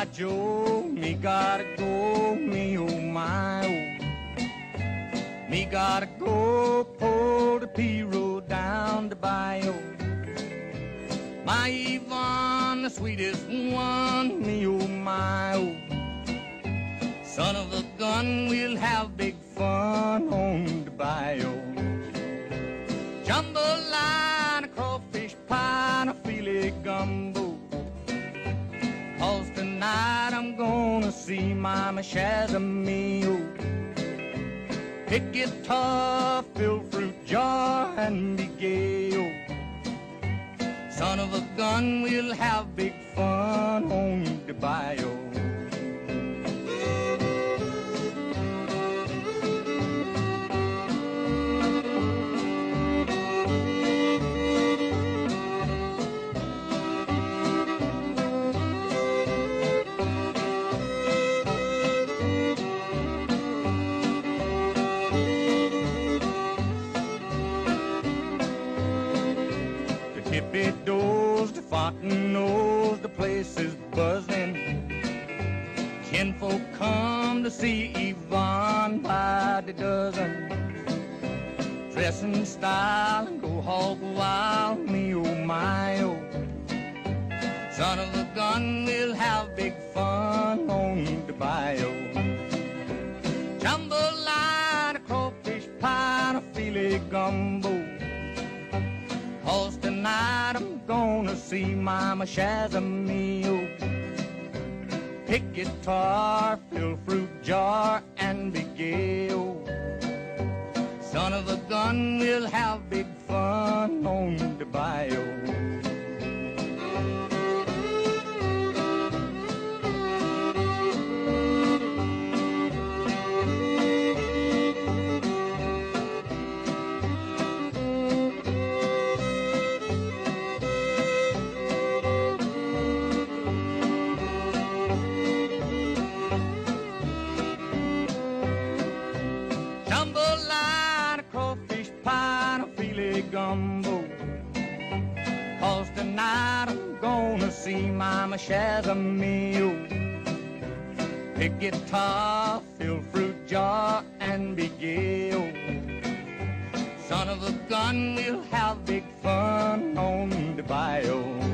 by Joe, me gotta go, me oh my oh. Me gotta go pull the P-road down the bayou. My Yvonne, the sweetest one, me oh my oh. Son of a gun, we'll have big fun on the bayou. Jambalaya, crawfish pie, and a filet gumbo. 'Cause tonight I'm gonna see Mama Shazamio. Pick guitar, fill fruit jar, and be gay, oh. Son of a gun, we'll have big fun on the bayou. Tippy doors, the fountain knows the place is buzzing. Kinfolk come to see Yvonne by the dozen. Dress in style and go hog wild, me oh my oh. Son of a gun, we'll have big fun on the bayou. Jambalaya, crawfish pie, and a filet gumbo. 'Cause tonight I'm gonna see Mama Shazamio. Pick guitar, fill fruit jar, and be gay, oh. Son of a gun, we'll have big fun on the bayou. Jambalaya, crawfish pie, and a filet gumbo. 'Cause tonight I'm gonna see Mama Shazamio. Pick guitar, fill fruit jar, and be gay, oh. Son of a gun, we'll have big fun on the bayou.